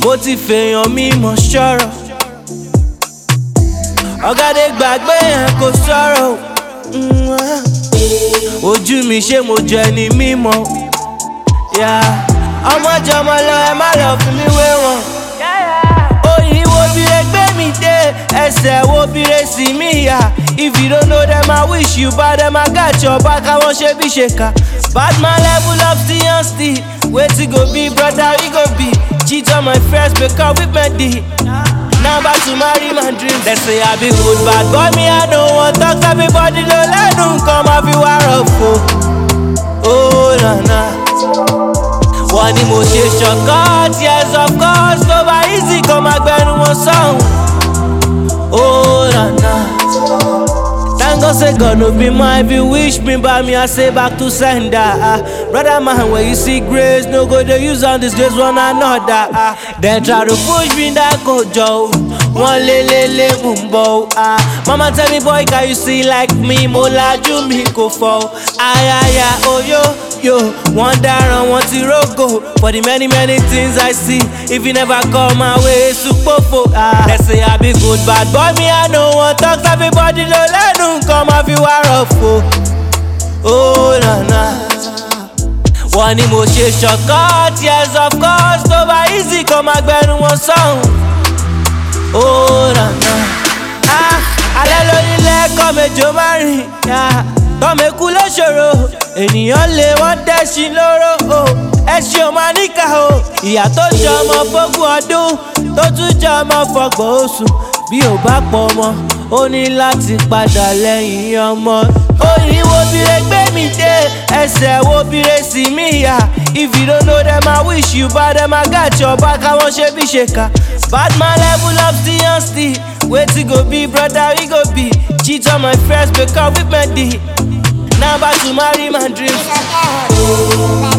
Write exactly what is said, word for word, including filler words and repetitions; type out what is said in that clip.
bó ti fèèyàn mímọ̀ ṣọ́rọ̀. Ọ̀gádé gbàgbé yẹn kò sọ̀rọ̀. Ojú mi ṣé mo jọ ẹni mímọ́. Ọmọ jọmọ lọ ẹ má lọ fi mí wé wọn. Oyin wo bire gbé mi dé, ẹsẹ̀ wo bire sí mi yá. If you don't know them, I wish you bad, them I got your back, I want you be shaker. Bad man level up still and still. Wait to go be, brother, we go be. Cheat on my friends because we met the. Now back to marry my dreams. They say I be good, bad boy, me I don't want talk. Everybody don't let them come, I be war up for. Oh, na na. One emotion cut, yes of course. Over easy, come back when one song. Oh, na na. Thank God say God no be mine. If you wish me by me, I say back to sender. Ah, brother man, when you see grace, no go they use on this grace one another. Ah, then try to push me that go Joe. One le le le mumbo. Ah, mama tell me boy, can you see like me? Mola you me go fall. Ay ay ay, oh yo yo. One down, one zero go. For the many many things I see, if you never come my way, super fo. Ah, they say I be good, bad boy me I know one talk. Everybody don't let them come if you are up for. Oh na na. One emotion cut, yes of course. Over easy, come back when one song. Oh na na. Ah, hallelujah, come a jo mari. Yeah, come a kú lóṣòro. Ènìyàn lè wọ́n dẹ́ṣin lóró. Oh, ẹṣin ò máa níkà o. Ìyá tó jẹ ọmọ fógún ọdún, tó tún jẹ ọmọ fọgbọ̀n oṣù. Bí ò bá pọ̀ mọ́, ó ní láti padà lẹ́yìn ọmọ. Oyin wo bire gbé mi dé, ẹsẹ̀ wo bire sí mi yá. If you don't know them, I wish you bad, them I got your back, I want you be shaker. Bad man level up still and still. Wait to go be, brother, we go be. Cheat on my friends because we met the. Now back to marry my dreams.